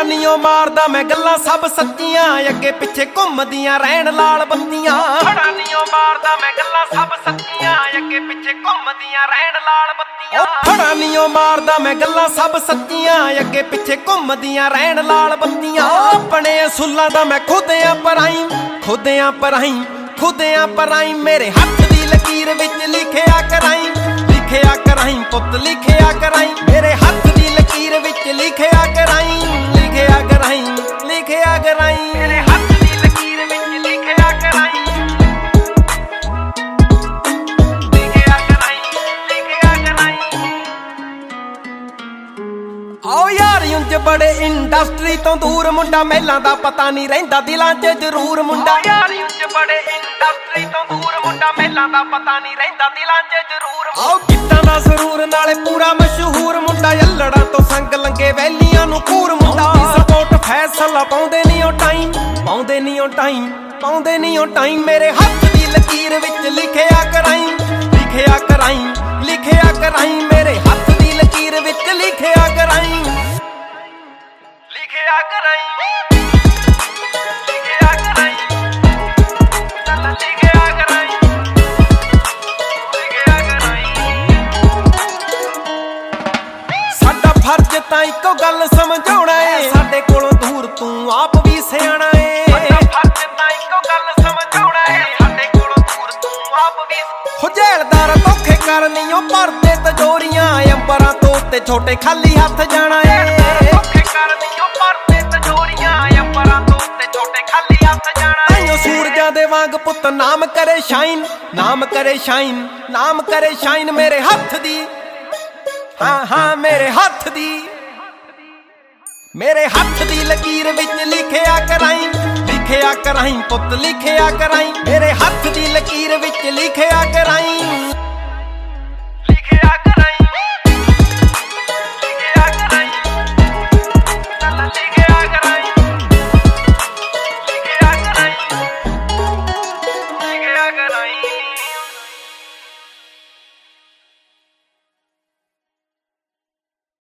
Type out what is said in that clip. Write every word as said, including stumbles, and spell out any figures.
Neo मारदा मैं गल्लां सब सच्चियां अगे पिछे घुमदियां रहन लाल बत्तियां बड़ा नीओ मारदा मैं गल्लां सब सच्चियां अगे पिछे घुमदियां रहन लाल बत्तियां बड़ा नीओ मारदा मैं गल्लां सब सच्चियां अगे पिछे घुमदियां रहन लाल बत्तियां अपने असुल्लां दा मैं खुदियां पराई खुदियां पराई खुदियां पराई मेरे हत्थ दी लकीर विच लिखिया कराई लिखिया कराई पुत लिखिया कराई मेरे हत्थ दी लकीर विच लिखिया कराई लिखिया कराई लिखिया कराई मेरे हत्थ दी लकीर विच लिखिया कराई लिखिया कराई लिखिया कराई आओ यार ਉਂਝ बड़े इंडस्ट्री तो दूर मुंडा महिलां दा पता नहीं रहिंदा दिलां च जरूर मुंडा यार ਉਂਝ बड़े इंडस्ट्री तो दूर मुंडा महिलां दा पता नहीं रहिंदा दिलां च जरूर आओ कित्तां दा ਜ਼ਰੂਰ नाले पूरा मशहूर मुंडा यल्लड़ां तो संग लंगे वैलियां नूं कूर मुंडा सपोर्ट फैसला पाउंदे नहीं ओ टाइम पाउंदे नहीं ओ टाइम पाउंदे नहीं ओ टाइम मेरे हत्थ दी लकीर विच लिखिया कराई लिखिया कराई लिखिया कराई मेरे हत्थ दी लकीर विच लिखिया कराई लिखिया कराई लिखिया कराई लिखिया कराई लिखिया कराई साडा फर्ज तां इक्को गल समझाउणा ए साडे कोलों दूर तूं आप भी सियाणा ए साडा फर्ज तां इक्को गल समझाउणा ए साडे कोलों दूर तूं आप भी हो झेलदार धोखे करनीओ भरदे तजोरियां अंबरां तो ते छोटे खाली हत्थ जाना ए धोखे करनीओ भरदे तजोरियां अंबरां तो ते छोटे खाली हत्थ जाना आइयो सूरजां दे वांग पुੱਤ नाम करे शाइन नाम करे शाइन नाम करे शाइन मेरे हत्थ दी हाँ हाँ मेरे हत्थ दी मेरे हत्थ दी लकीर विच लिखिया कराई लिखिया कराई पुੱਤ लिखिया कराई मेरे